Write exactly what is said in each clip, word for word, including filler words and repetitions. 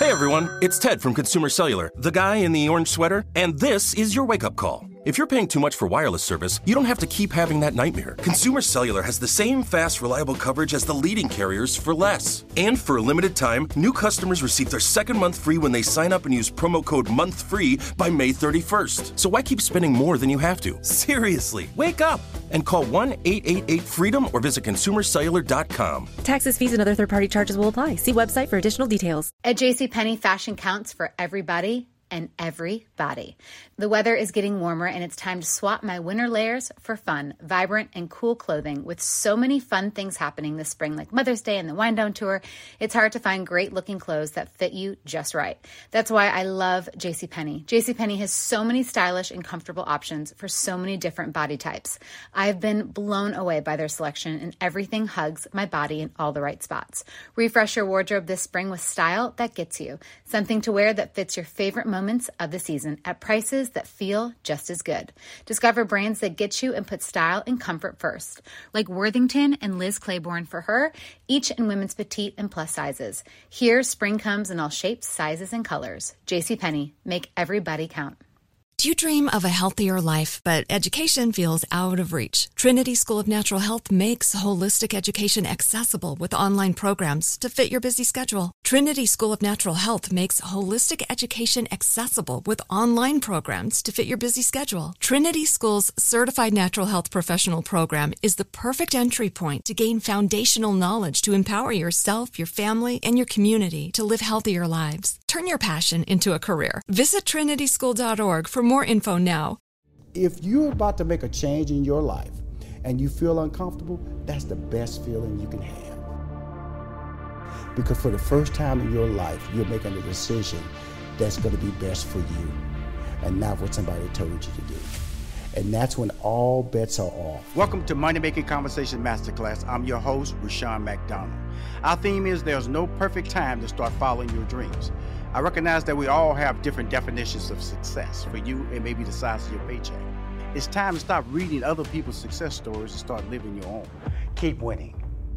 Hey everyone, it's Ted from Consumer Cellular, the guy in the orange sweater, and this is your wake-up call. If you're paying too much for wireless service, you don't have to keep having that nightmare. Consumer Cellular has the same fast, reliable coverage as the leading carriers for less. And for a limited time, new customers receive their second month free when they sign up and use promo code MONTHFREE by May thirty-first. So why keep spending more than you have to? Seriously, wake up and call one eight eight eight FREEDOM or visit consumer cellular dot com. Taxes, fees, and other third-party charges will apply. See website for additional details. At JCPenney, fashion counts for everybody and everybody. The weather is getting warmer and it's time to swap my winter layers for fun, vibrant, and cool clothing. With so many fun things happening this spring, like Mother's Day and the Wind Down Tour, it's hard to find great looking clothes that fit you just right. That's why I love JCPenney. JCPenney has so many stylish and comfortable options for so many different body types. I've been blown away by their selection, and everything hugs my body in all the right spots. Refresh your wardrobe this spring with style that gets you. Something to wear that fits your favorite moments of the season at prices that feel just as good. Discover brands that get you and put style and comfort first, like Worthington and Liz Claiborne for her, each in women's petite and plus sizes. Here, spring comes in all shapes, sizes, and colors. JCPenney, make everybody count. Do you dream of a healthier life, but education feels out of reach? Trinity School of Natural Health makes holistic education accessible with online programs to fit your busy schedule. Trinity School of Natural Health makes holistic education accessible with online programs to fit your busy schedule. Trinity School's Certified Natural Health Professional Program is the perfect entry point to gain foundational knowledge to empower yourself, your family, and your community to live healthier lives. Turn your passion into a career. Visit trinity school dot org for more info now. If you're about to make a change in your life and you feel uncomfortable, that's the best feeling you can have. Because for the first time in your life, you're making a decision that's going to be best for you and not what somebody told you to do. And that's when all bets are off. Welcome to Money Making Conversation Masterclass. I'm your host, Rushion McDonald. Our theme is there's no perfect time to start following your dreams. I recognize that we all have different definitions of success. For you, it may be the size of your paycheck. It's time to stop reading other people's success stories and start living your own. Keep winning.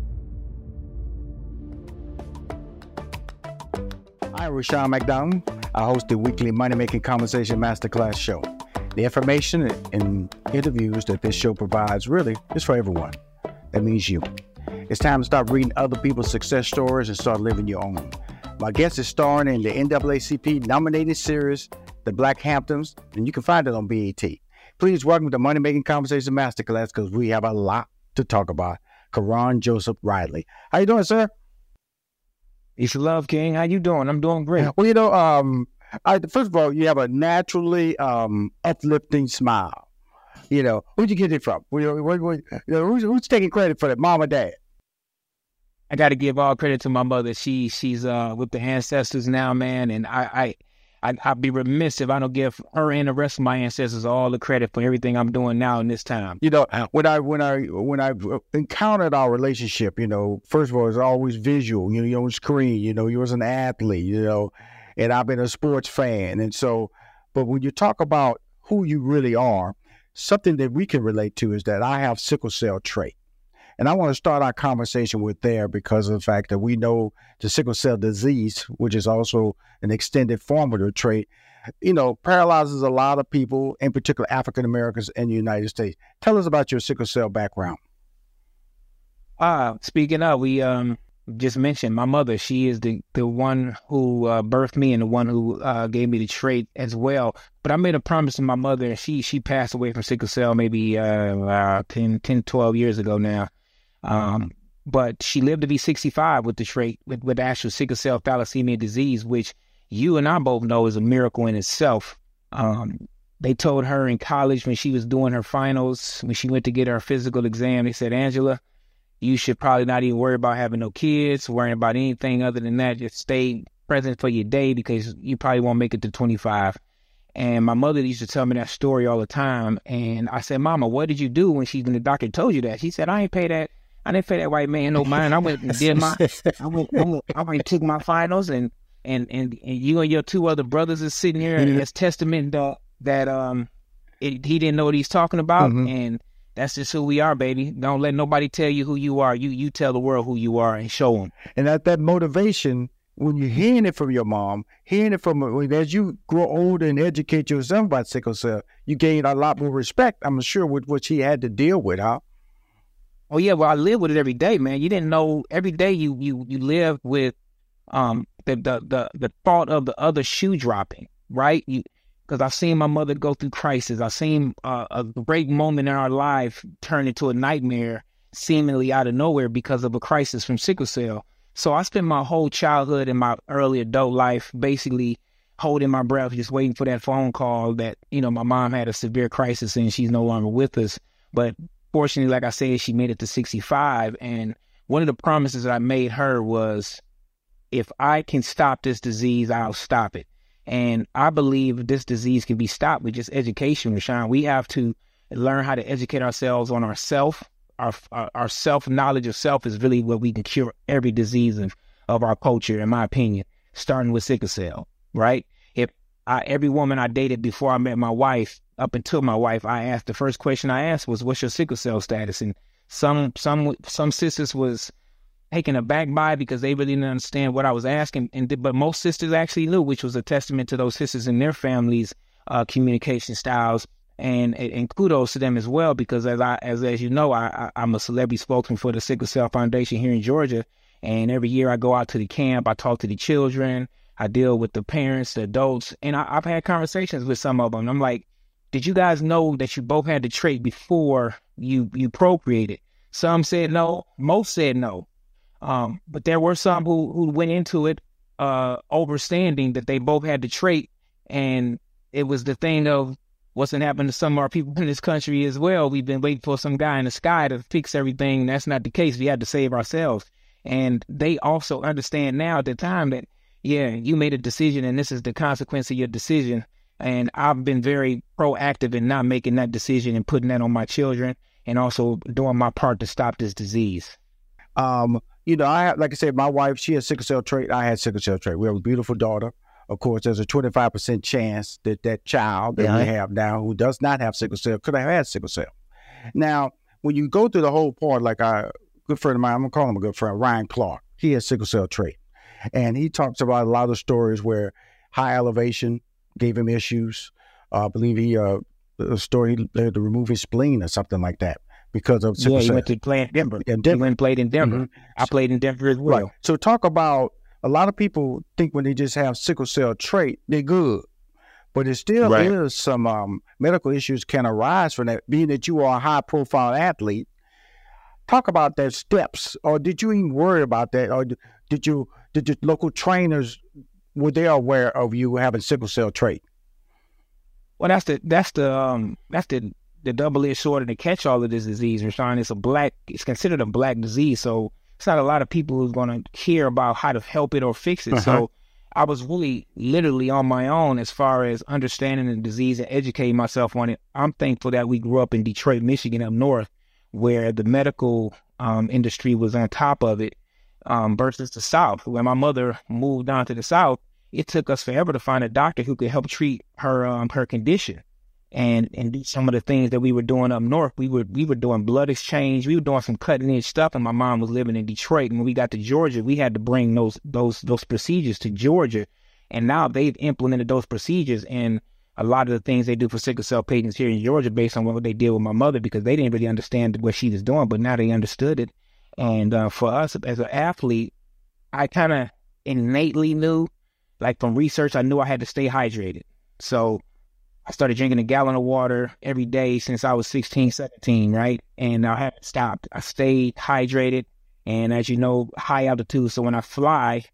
I'm Rushion McDonald. I host the weekly Money Making Conversation Masterclass show. The information and interviews that this show provides really is for everyone. That means you. It's time to stop reading other people's success stories and start living your own. My guest is starring in the N double A C P nominated series, The Black Hamptons, and you can find it on B E T. Please welcome to Money Making Conversation Masterclass because we have a lot to talk about. Karan Joseph Riley. How you doing, sir? It's love, King. How you doing? I'm doing great. Well, you know, um, I, first of all, you have a naturally um, uplifting smile. You know, where'd you get it from? Where, where, where, you know, who's, who's taking credit for that, mom or dad? I got to give all credit to my mother. She she's uh with the ancestors now, man, and I I I I'd be remiss if I don't give her and the rest of my ancestors all the credit for everything I'm doing now in this time. You know, when I when I when I encountered our relationship, you know, first of all, it's always visual. You know, you're on screen. You know, you was an athlete. You know, and I've been a sports fan, and so, but when you talk about who you really are, something that we can relate to is that I have sickle cell trait. And I want to start our conversation with there because of the fact that we know the sickle cell disease, which is also an extended form of the trait, you know, paralyzes a lot of people, in particular African Americans in the United States. Tell us about your sickle cell background. Uh, speaking of, we um just mentioned my mother. She is the, the one who uh, birthed me and the one who uh, gave me the trait as well. But I made a promise to my mother, and she she passed away from sickle cell maybe uh, uh, ten, ten, twelve years ago now. Um, but she lived to be sixty-five with the trait, with, with actual sickle cell thalassemia disease, which you and I both know is a miracle in itself. Um, they told her in college when she was doing her finals, when she went to get her physical exam, they said, Angela, you should probably not even worry about having no kids, worrying about anything other than that. Just stay present for your day because you probably won't make it to twenty-five. And my mother used to tell me that story all the time. And I said, Mama, what did you do when she, when the doctor told you that? She said, I ain't pay that. I didn't pay that white man no mind. I went and did my, I went, I went, I went and took my finals, and, and, and, and you and your two other brothers is sitting here mm-hmm. as testament uh, that um it, he didn't know what he's talking about. Mm-hmm. And that's just who we are, baby. Don't let nobody tell you who you are. You you tell the world who you are and show them. And that, that motivation when you're hearing it from your mom, hearing it from, as you grow older and educate yourself about sickle cell, you gain a lot more respect, I'm sure, with what she had to deal with, huh? Oh yeah, well, I live with it every day, man. You didn't know, every day you you you live with um the the the, the thought of the other shoe dropping, right? You because I've seen my mother go through crisis. I've seen uh, a great moment in our life turn into a nightmare, seemingly out of nowhere because of a crisis from sickle cell. So I spent my whole childhood and my early adult life basically holding my breath, just waiting for that phone call that, you know, my mom had a severe crisis and she's no longer with us. But fortunately, like I said, she made it to sixty-five. And one of the promises that I made her was, if I can stop this disease, I'll stop it. And I believe this disease can be stopped with just education, Rushion. We have to learn how to educate ourselves on ourself. Our, our, our self-knowledge of self is really what we can cure every disease of, of our culture, in my opinion, starting with sickle cell, right? If I, every woman I dated before I met my wife, up until my wife, I asked, the first question I asked was, what's your sickle cell status? And some some some sisters was taken aback by it because they really didn't understand what I was asking. And but most sisters actually knew, which was a testament to those sisters and their families' uh, communication styles. And, and kudos to them as well, because as I as as you know, I, I I'm a celebrity spokesman for the Sickle Cell Foundation here in Georgia, and every year I go out to the camp, I talk to the children, I deal with the parents, the adults, and I, I've had conversations with some of them. I'm like, did you guys know that you both had the trait before you you procreated? Some said no, most said no, um, but there were some who who went into it uh, overstanding that they both had the trait, and it was the thing of, what's going to happen to some of our people in this country as well? We've been waiting for some guy in the sky to fix everything. That's not the case. We had to save ourselves. And they also understand now at the time that, yeah, you made a decision and this is the consequence of your decision. And I've been very proactive in not making that decision and putting that on my children, and also doing my part to stop this disease. Um, you know, I like I said, my wife, she has sickle cell trait. I had sickle cell trait. We have a beautiful daughter. Of course, there's a twenty-five percent chance that that child that yeah. we have now who does not have sickle cell could have had sickle cell. Now, when you go through the whole part, like a good friend of mine, I'm going to call him a good friend, Ryan Clark, he has sickle cell trait. And he talks about a lot of stories where high elevation gave him issues. Uh, I believe he, uh, a story, he had to remove his spleen or something like that because of sickle yeah, he cell. went to play in Denver. Yeah, Denver. He went and played in Denver. Mm-hmm. I played in Denver as well. Right. So talk about, a lot of people think when they just have sickle cell trait, they're good. But it still right. is some um, medical issues can arise from that, being that you are a high-profile athlete. Talk about their steps, or did you even worry about that? Or did you, did your local trainers, were they aware of you having sickle cell trait? Well, that's the, that's the, um, that's the, the double-edged sword to catch all of this disease, Rushion. It's a black, it's considered a black disease, so it's not a lot of people who's going to care about how to help it or fix it. Uh-huh. So I was really literally on my own as far as understanding the disease and educating myself on it. I'm thankful that we grew up in Detroit, Michigan, up north, where the medical um, industry was on top of it um, versus the South. When my mother moved down to the South, it took us forever to find a doctor who could help treat her um, her condition. And and do some of the things that we were doing up north. We were we were doing blood exchange. We were doing some cutting edge stuff. And my mom was living in Detroit. And when we got to Georgia, we had to bring those those those procedures to Georgia. And now they've implemented those procedures and a lot of the things they do for sickle cell patients here in Georgia, based on what they did with my mother, because they didn't really understand what she was doing, but now they understood it. And uh, for us as an athlete, I kind of innately knew, like from research, I knew I had to stay hydrated. So I started drinking a gallon of water every day since I was sixteen, seventeen, right? And I haven't stopped. I stayed hydrated. And as you know, high altitude. So when I fly,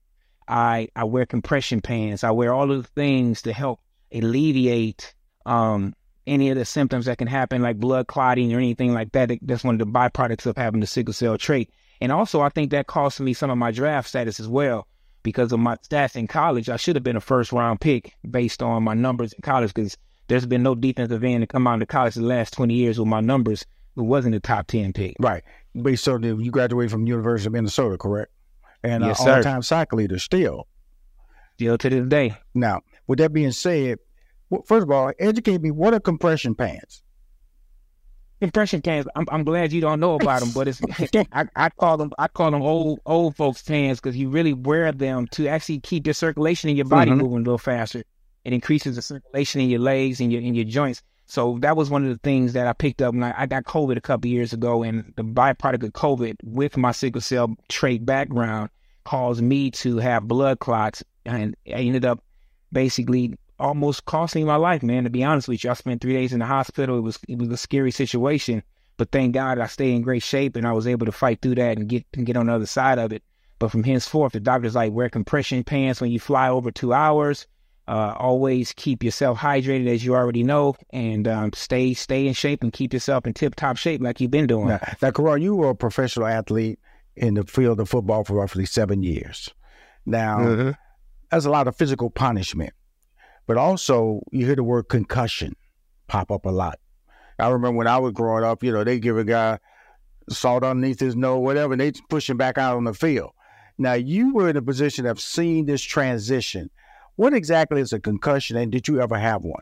I I wear compression pants. I wear all of the things to help alleviate um, any of the symptoms that can happen, like blood clotting or anything like that. That's one of the byproducts of having the sickle cell trait. And also, I think that cost me some of my draft status as well. Because of my stats in college, I should have been a first round pick based on my numbers in college, because there's been no defensive end to come out of college the last twenty years with my numbers who wasn't a top ten pick. Right. Based on the, you graduated from the University of Minnesota, correct? And yes, uh, all-time cycle leader still. Still to this day. Now, with that being said, well, first of all, educate me, what are compression pants? Compression pants. I'm, I'm glad you don't know about them, but it's I, I call them I call them old old folks pants because you really wear them to actually keep your circulation in your body mm-hmm. moving a little faster. It increases the circulation in your legs and your in your joints. So that was one of the things that I picked up when I, I got COVID a couple of years ago, and the byproduct of COVID with my sickle cell trait background caused me to have blood clots, and I ended up basically almost costing my life, man, to be honest with you. I spent three days in the hospital. It was it was a scary situation, but thank God I stayed in great shape and I was able to fight through that and get and get on the other side of it. But from henceforth, the doctor's like, wear compression pants when you fly over two hours. Uh, always keep yourself hydrated, as you already know, and um, stay stay in shape and keep yourself in tip-top shape like you've been doing. Now, now Karan, you were a professional athlete in the field of football for roughly seven years. Now, mm-hmm. that's a lot of physical punishment. But also, you hear the word concussion pop up a lot. I remember when I was growing up, you know, they give a guy salt underneath his nose, whatever, and they push him back out on the field. Now, you were in a position of seeing this transition. What exactly is a concussion, and did you ever have one?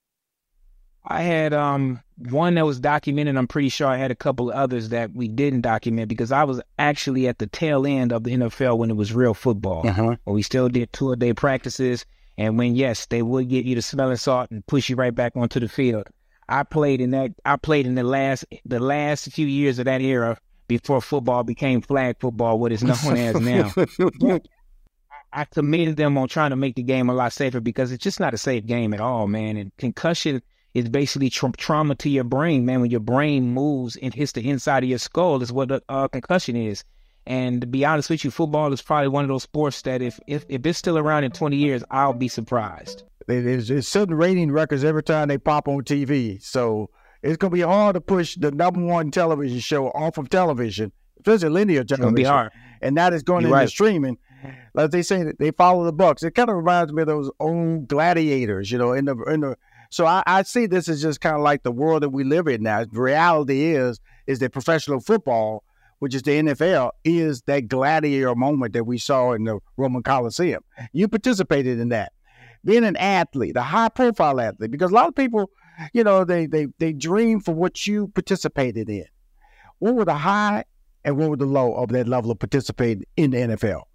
I had um, one that was documented. I'm pretty sure I had a couple of others that we didn't document because I was actually at the tail end of the N F L when it was real football, uh-huh. when we still did two-a-day practices. And when, yes, they would get you to smelling salt and push you right back onto the field. I played in that. I played in the last the last few years of that era before football became flag football, what it's known as now. I commended them on trying to make the game a lot safer because it's just not a safe game at all, man. And concussion is basically tra- trauma to your brain, man. When your brain moves and hits the inside of your skull is what a uh, concussion is. And to be honest with you, football is probably one of those sports that if if, if it's still around in twenty years, I'll be surprised. There's, there's certain rating records every time they pop on T V. So it's going to be hard to push the number one television show off of television, especially linear television. It's going to be hard. And that is going You're into right. streaming. Like they say, they follow the bucks. It kind of reminds me of those old gladiators, you know, in the in the. So I, I see this as just kind of like the world that we live in now. The reality is, is that professional football, which is the N F L, is that gladiator moment that we saw in the Roman Coliseum. You participated in that. Being an athlete, a high-profile athlete, because a lot of people, you know, they they they dream for what you participated in. What were the high and what were the low of that level of participating in the N F L?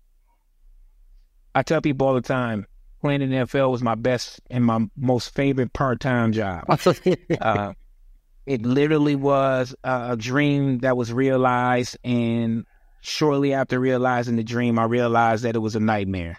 I tell people all the time, playing in the N F L was my best and my most favorite part-time job. uh, It literally was a dream that was realized, and shortly after realizing the dream, I realized that it was a nightmare.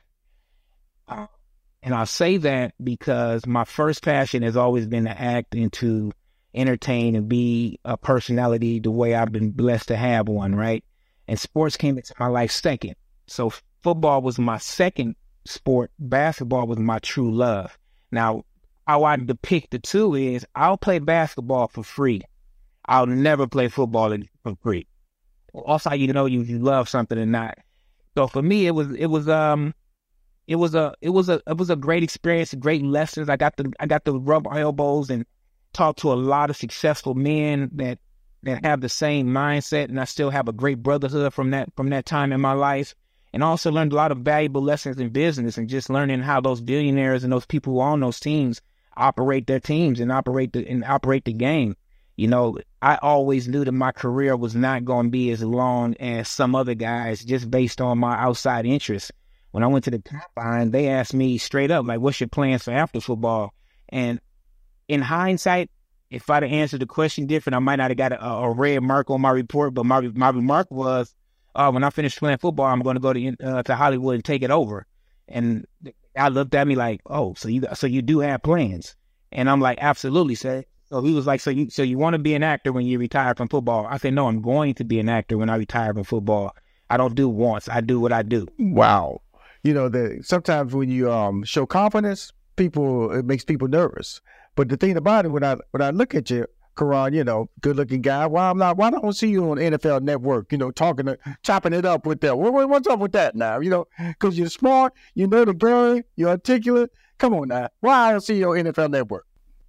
Uh, and I say that because my first passion has always been to act and to entertain and be a personality the way I've been blessed to have one, right? And sports came into my life second. So football was my second sport. Basketball was my true love. Now, how I depict the two is I'll play basketball for free. I'll never play football for free. Also, you know you, you love something or not. So for me, it was it was um it was a it was a it was a great experience, great lessons. I got to I got to rub elbows and talk to a lot of successful men that that have the same mindset, and I still have a great brotherhood from that from that time in my life. And also learned a lot of valuable lessons in business and just learning how those billionaires and those people who own those teams operate their teams and operate the and operate the game. You know, I always knew that my career was not going to be as long as some other guys just based on my outside interests. When I went to the combine, they asked me straight up, like, what's your plans for after football? And in hindsight, if I'd have answered the question different, I might not have got a, a red mark on my report, but my my remark was, uh, when I finish playing football, I'm going to go to uh, to Hollywood and take it over. And I looked at me like, oh, so you so you do have plans? And I'm like, absolutely, sir. So he was like, so you so you want to be an actor when you retire from football? I said, no, I'm going to be an actor when I retire from football. I don't do wants. I do what I do. Wow. You know, the, sometimes when you um, show confidence, people it makes people nervous. But the thing about it, when I when I look at you, Karan, you know, good looking guy. Why I'm not? Why don't I see you on N F L Network? You know, talking, to, chopping it up with that. What, what's up with that now? You know, because you're smart, you know the brain, you're articulate. Come on now. Why I don't see you on N F L Network?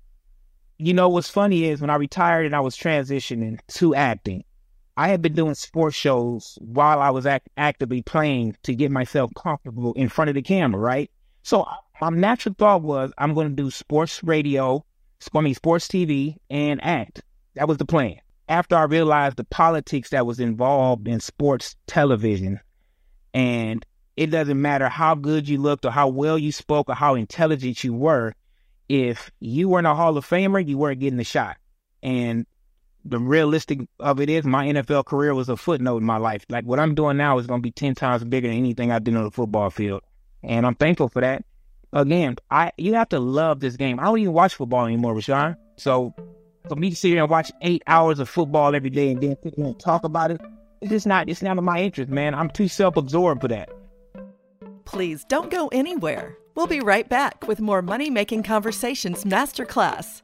You know, what's funny is when I retired and I was transitioning to acting, I had been doing sports shows while I was act- actively playing to get myself comfortable in front of the camera, right? So my natural thought was I'm going to do sports radio, I mean sports T V, and act. That was the plan. After I realized the politics that was involved in sports television, and it doesn't matter how good you looked or how well you spoke or how intelligent you were, if you weren't a Hall of Famer, you weren't getting the shot. And the realistic of it is my N F L career was a footnote in my life. Like what I'm doing now is going to be ten times bigger than anything I did on the football field. And I'm thankful for that. Again, I you have to love this game. I don't even watch football anymore, Rashawn. So for me to sit here and watch eight hours of football every day and then sit here and talk about it, it's just not, it's not in my interest, man. I'm too self-absorbed for that. Please don't go anywhere. We'll be right back with more Money Making Conversations Masterclass.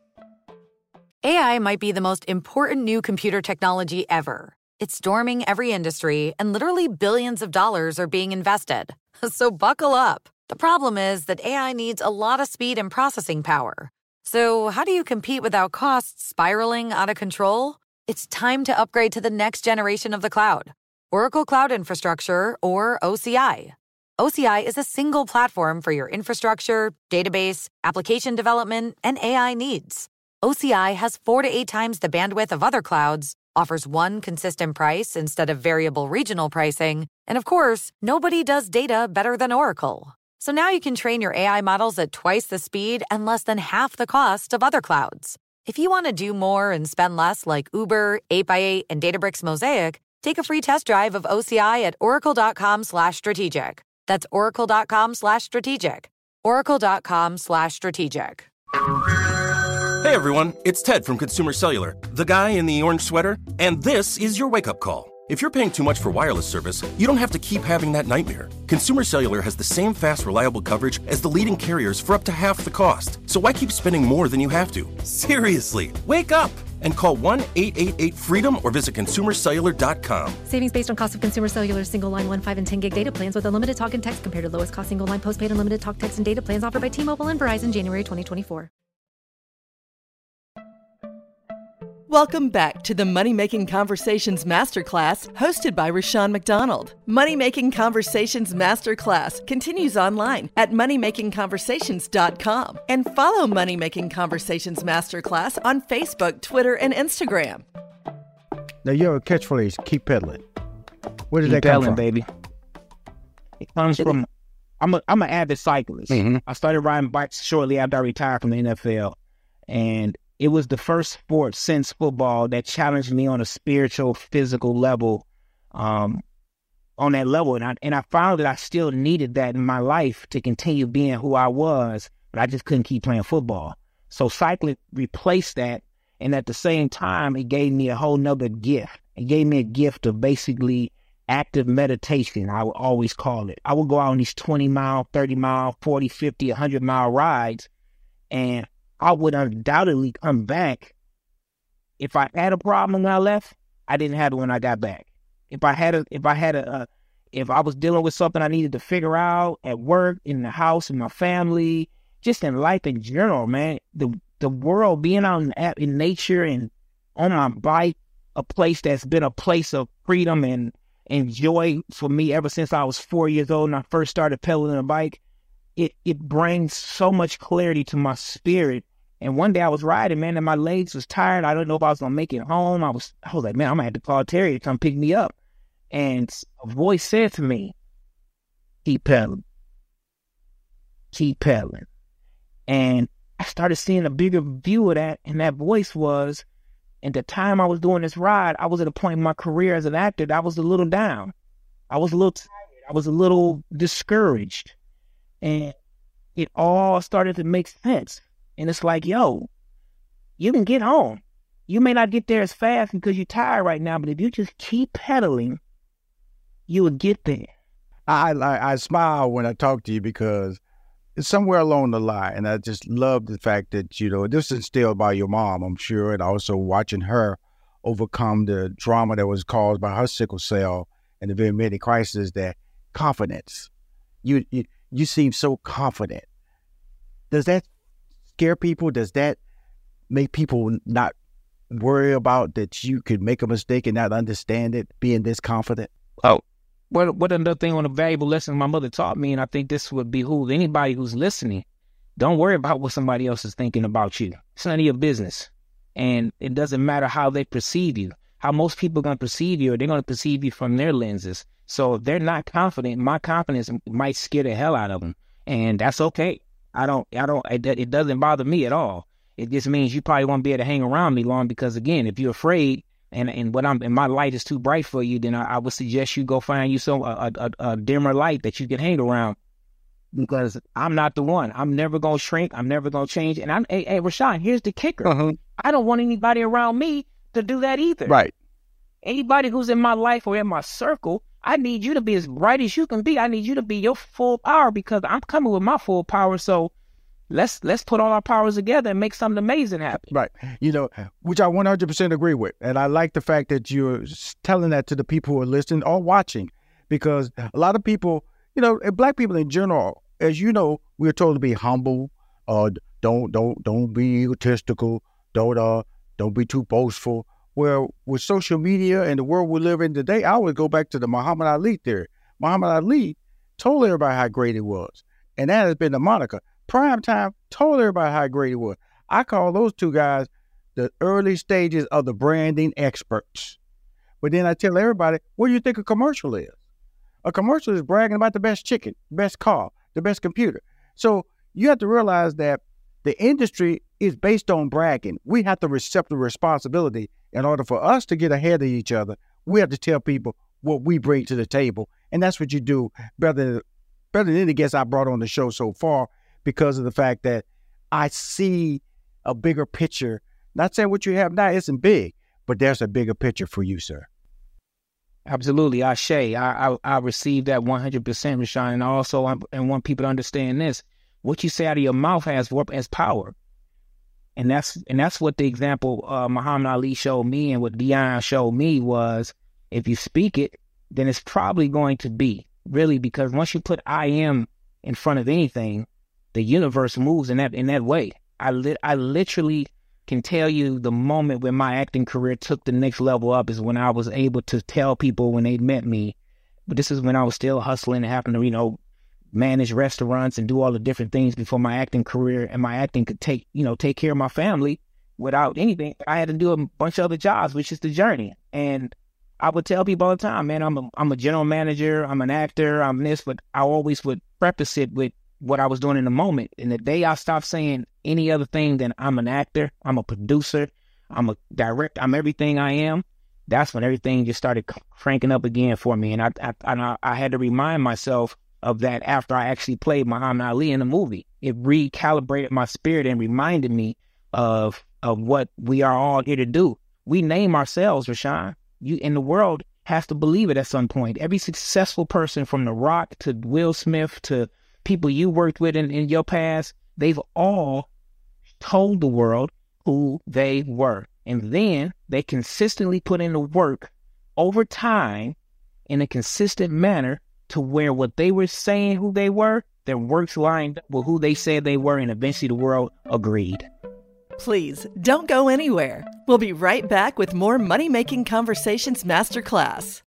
A I might be the most important new computer technology ever. It's storming every industry, and literally billions of dollars are being invested. So buckle up. The problem is that A I needs a lot of speed and processing power. So how do you compete without costs spiraling out of control? It's time to upgrade to the next generation of the cloud. Oracle Cloud Infrastructure, or O C I. O C I is a single platform for your infrastructure, database, application development, and A I needs. O C I has four to eight times the bandwidth of other clouds, offers one consistent price instead of variable regional pricing, and of course, nobody does data better than Oracle. So now you can train your A I models at twice the speed and less than half the cost of other clouds. If you want to do more and spend less like Uber, eight by eight, and Databricks Mosaic, take a free test drive of O C I at oracle.com slash strategic. That's oracle.com slash strategic. oracle.com slash strategic. Hey everyone, it's Ted from Consumer Cellular, the guy in the orange sweater, and this is your wake-up call. If you're paying too much for wireless service, you don't have to keep having that nightmare. Consumer Cellular has the same fast, reliable coverage as the leading carriers for up to half the cost. So why keep spending more than you have to? Seriously, wake up and call one eight eight eight freedom or visit consumer cellular dot com. Savings based on cost of Consumer Cellular single line one, five, and ten gig data plans with unlimited talk and text compared to lowest cost single line postpaid unlimited talk, text, and data plans offered by T-Mobile and Verizon January twenty twenty-four. Welcome back to the Money Making Conversations Masterclass, hosted by Rashawn McDonald. Money Making Conversations Masterclass continues online at money making conversations dot com and follow Money Making Conversations Masterclass on Facebook, Twitter, and Instagram. Now, your catchphrase, keep pedaling. Where did Keep that come pedaling, from? baby. It comes from, I'm a, I'm an avid cyclist. Mm-hmm. I started riding bikes shortly after I retired from the N F L. And it was the first sport since football that challenged me on a spiritual, physical level, um, on that level. And I, and I found that I still needed that in my life to continue being who I was, but I just couldn't keep playing football. So cycling replaced that. And at the same time, it gave me a whole nother gift. It gave me a gift of basically active meditation, I would always call it. I would go out on these twenty mile, thirty mile, forty, fifty, one hundred mile rides, and I would undoubtedly come back. If I had a problem when I left, I didn't have it when I got back. If I had a, if I had a, uh, if I was dealing with something I needed to figure out at work, in the house, in my family, just in life in general, man, the the world, being out in, in nature and on my bike, a place that's been a place of freedom and, and joy for me ever since I was four years old and I first started pedaling a bike. It it brings so much clarity to my spirit. And one day I was riding, man, and my legs was tired. I didn't know if I was gonna make it home. I was I was like, man, I'm gonna have to call Terry to come pick me up. And a voice said to me, keep pedaling. Keep pedaling. And I started seeing a bigger view of that. And that voice was, at the time I was doing this ride, I was at a point in my career as an actor that I was a little down. I was a little tired. I was a little discouraged. And it all started to make sense. And it's like, yo, you can get home. You may not get there as fast because you're tired right now, but if you just keep pedaling, you will get there. I, I I smile when I talk to you because it's somewhere along the line, and I just love the fact that, you know, this is instilled by your mom, I'm sure, and also watching her overcome the trauma that was caused by her sickle cell and the very many crises, that confidence. You, you you seem so confident. Does that scare people? Does that make people not worry about that you could make a mistake and not understand it, being this confident? Oh, what what another thing on a valuable lesson my mother taught me, and I think this would behoove anybody who's listening. Don't worry about what somebody else is thinking about you. It's none of your business. And it doesn't matter how they perceive you. How most people are going to perceive you, or they're going to perceive you from their lenses. So if they're not confident, my confidence might scare the hell out of them. And that's okay. I don't, I don't, it, it doesn't bother me at all. It just means you probably won't be able to hang around me long, because again, if you're afraid and, and what I'm, and my light is too bright for you, then I, I would suggest you go find you some, a, a, a dimmer light that you can hang around, because I'm not the one. I'm never going to shrink. I'm never going to change. And I'm, hey, hey, Rashawn, here's the kicker. Uh-huh. I don't want anybody around me to do that either. Right. Anybody who's in my life or in my circle, I need you to be as bright as you can be. I need you to be your full power, because I'm coming with my full power. So let's let's put all our powers together and make something amazing happen. Right. You know, which I one hundred percent agree with. And I like the fact that you're telling that to the people who are listening or watching, because a lot of people, you know, Black people in general, as you know, we're told to be humble, uh, don't don't don't be egotistical, don't uh don't be too boastful. Well, with social media and the world we live in today, I would go back to the Muhammad Ali theory. Muhammad Ali told everybody how great he was, and that has been the moniker. Prime Time told everybody how great he was. I call those two guys the early stages of the branding experts. But then I tell everybody, what do you think a commercial is? A commercial is bragging about the best chicken, best car, the best computer. So you have to realize that the industry is based on bragging. We have to accept the responsibility. In order for us to get ahead of each other, we have to tell people what we bring to the table. And that's what you do better, better than any guest I brought on the show so far, because of the fact that I see a bigger picture. Not saying what you have now isn't big, but there's a bigger picture for you, sir. Absolutely. Ashe. I, I, I received that one hundred percent, Rashawn. And also, I, I want people to understand this. What you say out of your mouth has, has power. And that's and that's what the example uh, Muhammad Ali showed me, and what Deion showed me was, if you speak it, then it's probably going to be, really, because once you put I am in front of anything, the universe moves in that in that way. I li- I literally can tell you the moment when my acting career took the next level up is when I was able to tell people when they met me. But this is when I was still hustling and having to, you know, manage restaurants and do all the different things before my acting career, and my acting could take, you know, take care of my family without anything. I had to do a bunch of other jobs, which is the journey. And I would tell people all the time, man, I'm a, I'm a general manager, I'm an actor, I'm this, but I always would preface it with what I was doing in the moment. And the day I stopped saying any other thing than I'm an actor, I'm a producer, I'm a director, I'm everything I am, that's when everything just started cranking up again for me. And I I, I, I had to remind myself of that after I actually played Muhammad Ali in the movie. It recalibrated my spirit and reminded me of of what we are all here to do. We name ourselves, Rashawn. You and the world has to believe it at some point. Every successful person, from The Rock to Will Smith to people you worked with in, in your past, they've all told the world who they were. And then they consistently put in the work over time in a consistent manner to where what they were saying who they were, their works lined up with who they said they were, and eventually the world agreed. Please don't go anywhere. We'll be right back with more Money Making Conversations Masterclass.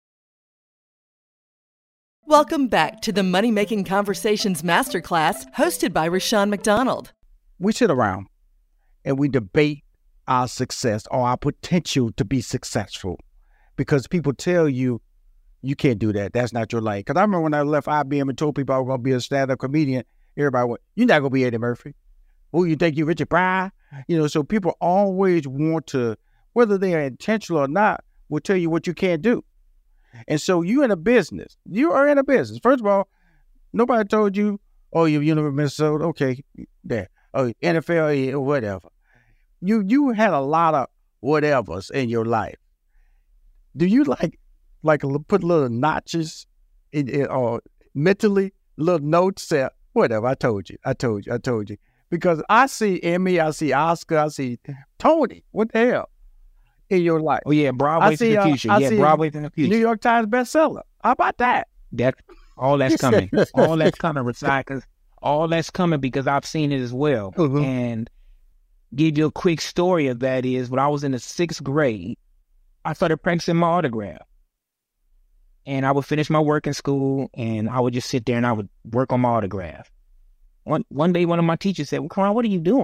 Welcome back to the Money Making Conversations Masterclass, hosted by Rashawn McDonald. We sit around and we debate our success or our potential to be successful, because people tell you, you can't do that. That's not your lane. Because I remember when I left I B M and told people I was going to be a stand-up comedian, everybody went, you're not going to be Eddie Murphy. Who you think you Richard Pryor? You know, so people always want to, whether they are intentional or not, will tell you what you can't do. And so you in a business. You are in a business. First of all, nobody told you, oh, you're University of Minnesota. Okay, there. Oh, N F L, or whatever. You you had a lot of whatevers in your life. Do you like, like put little notches in, in, or mentally, little notes that, whatever, I told you, I told you, I told you. Because I see Emmy, I see Oscar, I see Tony, what the hell, in your life. Oh, yeah, Broadway's in the future. Uh, yeah, Broadway's in the future. New York Times bestseller. How about that? That all that's coming. all that's coming, Rashawn. All that's coming because I've seen it as well. Mm-hmm. And give you a quick story of that is, when I was in the sixth grade, I started practicing my autograph. And I would finish my work in school, and I would just sit there and I would work on my autograph. One one day, one of my teachers said, well, Karan, what are you doing?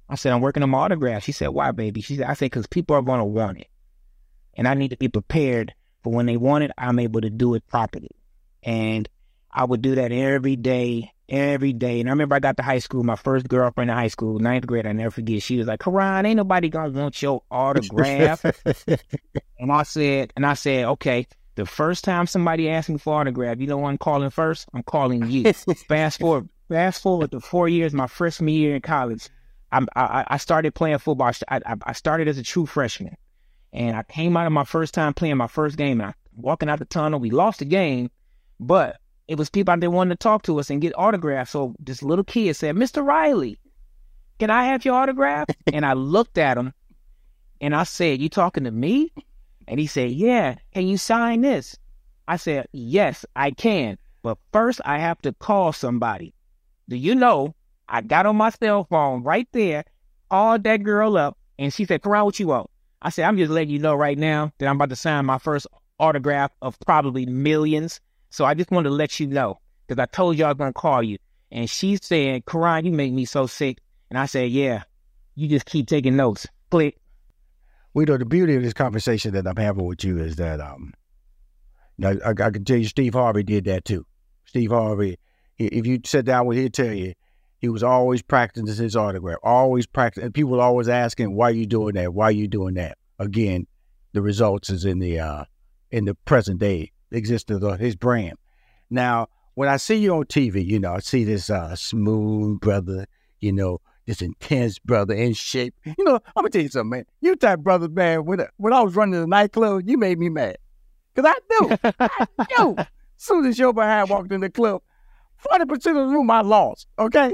I said, I'm working on my autograph. She said, why, baby? She said, I said, because people are going to want it. And I need to be prepared for when they want it, I'm able to do it properly. And I would do that every day, every day. And I remember I got to high school, my first girlfriend in high school, ninth grade, I never forget. She was like, Karan, ain't nobody going to want your autograph. and I said, and I said, okay, the first time somebody asked me for autograph, you know what I'm calling first? I'm calling you. Fast forward, fast forward to four years, my freshman year in college. I, I, I started playing football. I, I started as a true freshman, and I came out of my first time playing my first game. And I walking out the tunnel. We lost the game, but it was people out there wanting to talk to us and get autographs. So this little kid said, Mister Riley, can I have your autograph? And I looked at him, and I said, you talking to me? And he said, yeah. Can you sign this? I said, yes, I can. But first, I have to call somebody. Do you know? I got on my cell phone right there, called that girl up, and she said, Karan, what you want? I said, I'm just letting you know right now that I'm about to sign my first autograph of probably millions. So I just wanted to let you know, because I told you I was going to call you. And she said, Karan, you make me so sick. And I said, yeah, you just keep taking notes. Click. Well, you know, the beauty of this conversation that I'm having with you is that, um, now, I, I can tell you Steve Harvey did that too. Steve Harvey, if you sit down with him, he'll tell you, he was always practicing his autograph, always practicing. And people were always asking, why are you doing that? Why are you doing that? Again, the results is in the uh, in the present day existence of his brand. Now, when I see you on T V, you know, I see this uh, smooth brother, you know, this intense brother in shape. You know, I'm going to tell you something, man. You type brother, man, when, when I was running the nightclub, you made me mad. Because I knew, I knew, as soon as your behind walked in the club, forty percent of the room I lost, okay?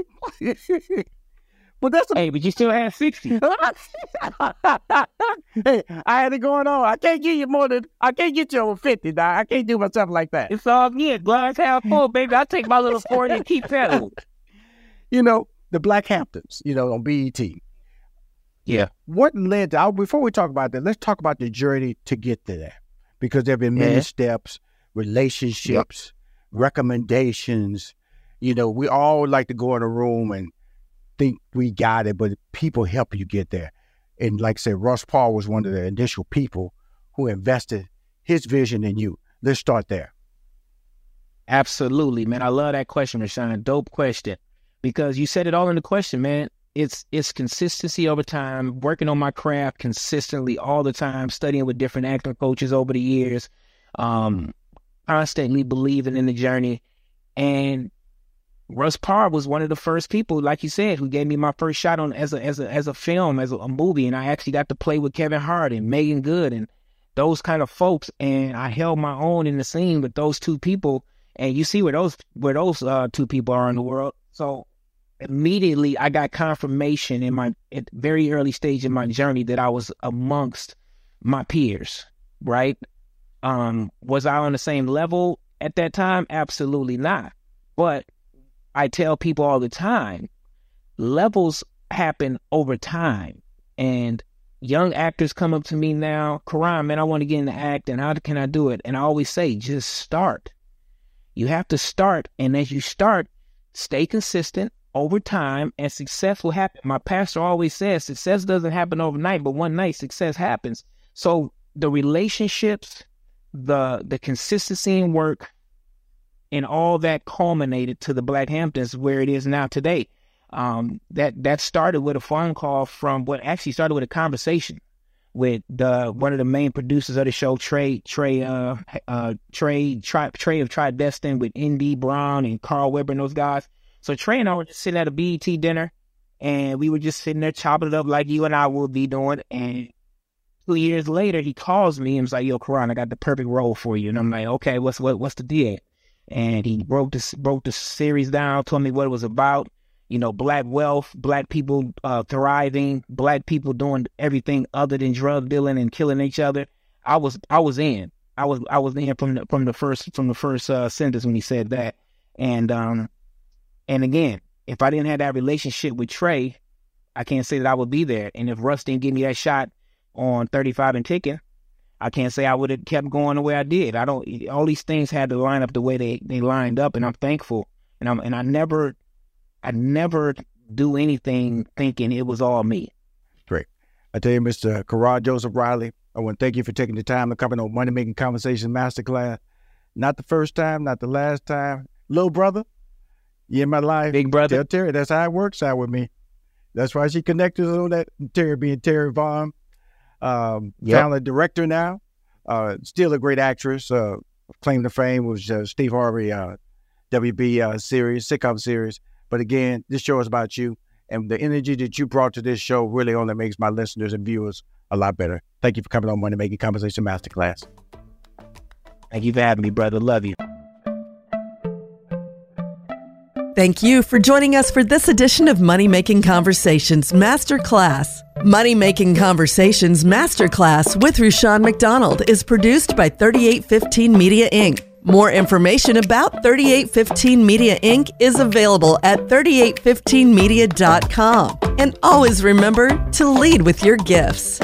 But that's a... Hey, but you still had sixty. Hey, I had it going on. I can't give you more than, I can't get you over fifty, dog. I can't do myself like that. It's all good. Glass half full, baby. I take my little forty and keep pedaling. You know, the Black Hamptons, you know, on B E T. Yeah. What led to, before we talk about that, let's talk about the journey to get to that. Because there have been many yeah. steps, relationships, yep. recommendations. You know, we all like to go in a room and think we got it, but people help you get there. And like I said, Russ Paul was one of the initial people who invested his vision in you. Let's start there. Absolutely, man. I love that question, Rashawn. Dope question. Because you said it all in the question, man. It's it's consistency over time, working on my craft consistently all the time, studying with different acting coaches over the years, um, constantly believing in the journey. And Russ Parr was one of the first people, like you said, who gave me my first shot on as a as a as a film, as a, a movie, and I actually got to play with Kevin Hart and Megan Good and those kind of folks, and I held my own in the scene with those two people. And you see where those where those uh, two people are in the world. So immediately, I got confirmation in my at very early stage in my journey that I was amongst my peers. Right? Um, was I on the same level at that time? Absolutely not. But I tell people all the time, levels happen over time. And young actors come up to me now, Karan, man, I want to get into acting. How can I do it? And I always say, just start. You have to start. And as you start, stay consistent over time, and success will happen. My pastor always says success doesn't happen overnight, but one night success happens. So the relationships, the the consistency in work, and all that culminated to the Black Hamptons where it is now today. Um, that that started with a phone call from what actually started with a conversation with the one of the main producers of the show, Trey Trey uh, uh, Trey Trey, Trey of Tri-Destin, with N D Brown and Carl Weber and those guys. So Trey and I were just sitting at a B E T dinner, and we were just sitting there chopping it up like you and I will be doing. And two years later, he calls me and was like, "Yo, Karan, I got the perfect role for you." And I'm like, "Okay, what's what what's the deal?" And he broke this broke the series down, told me what it was about. You know, Black wealth, Black people uh, thriving, Black people doing everything other than drug dealing and killing each other. I was I was in. I was I was in from the from the first from the first uh, sentence when he said that. And um and again, if I didn't have that relationship with Trey, I can't say that I would be there. And if Russ didn't give me that shot on thirty-five and Ticking, I can't say I would have kept going the way I did. I don't. All these things had to line up the way they, they lined up, and I'm thankful. And I'm and I never, I never do anything thinking it was all me. Great. I tell you, Mister Kerrod Joseph Riley, I want to thank you for taking the time to come on Money Making Conversations Masterclass. Not the first time, not the last time. Little brother, you in my life. Big brother. Tell Terry, that's how it works out with me. That's why she connected on that. Terry being Terry Vaughn, um, Yep. talent director now. Uh, still a great actress. Uh, claim to fame was uh, Steve Harvey uh, W B uh, series, sitcom series. But again, this show is about you. And the energy that you brought to this show really only makes my listeners and viewers a lot better. Thank you for coming on Money Making Conversation Masterclass. Thank you for having me, brother. Love you. Thank you for joining us for this edition of Money Making Conversations Masterclass. Money Making Conversations Masterclass with Rushion McDonald is produced by thirty-eight fifteen Media Incorporated. More information about thirty-eight fifteen Media Incorporated is available at thirty-eight fifteen media dot com. And always remember to lead with your gifts.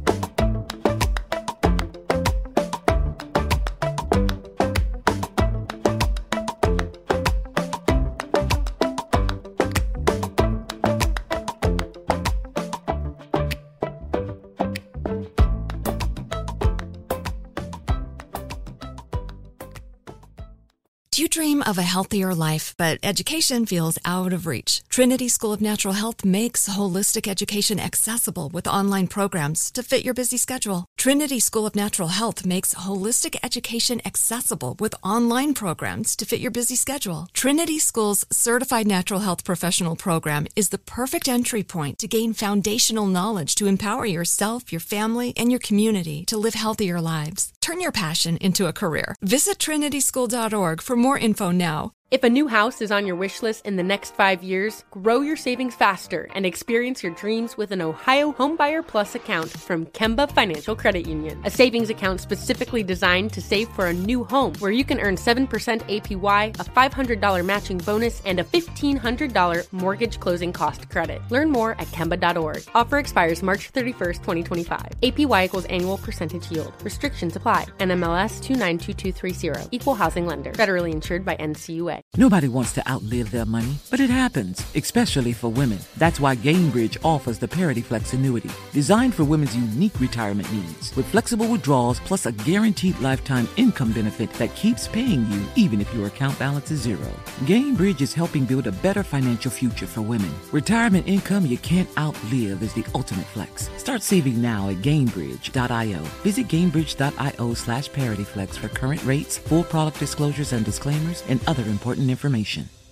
Do you dream of a healthier life, but education feels out of reach? Trinity School of Natural Health makes holistic education accessible with online programs to fit your busy schedule. Trinity School of Natural Health makes holistic education accessible with online programs to fit your busy schedule. Trinity School's Certified Natural Health Professional Program is the perfect entry point to gain foundational knowledge to empower yourself, your family, and your community to live healthier lives. Turn your passion into a career. Visit trinity school dot org for more info now. If a new house is on your wish list in the next five years, grow your savings faster and experience your dreams with an Ohio Homebuyer Plus account from Kemba Financial Credit Union. A savings account specifically designed to save for a new home, where you can earn seven percent A P Y, a five hundred dollars matching bonus, and a fifteen hundred dollars mortgage closing cost credit. Learn more at kemba dot org. Offer expires March thirty-first, twenty twenty-five. A P Y equals annual percentage yield. Restrictions apply. N M L S two nine two two three zero. Equal housing lender. Federally insured by N C U A. Nobody wants to outlive their money, but it happens, especially for women. That's why Gainbridge offers the Parity Flex annuity, designed for women's unique retirement needs, with flexible withdrawals plus a guaranteed lifetime income benefit that keeps paying you even if your account balance is zero. Gainbridge is helping build a better financial future for women. Retirement income you can't outlive is the ultimate flex. Start saving now at Gainbridge dot io. Visit Gainbridge dot io slash ParityFlex for current rates, full product disclosures and disclaimers, and other important information.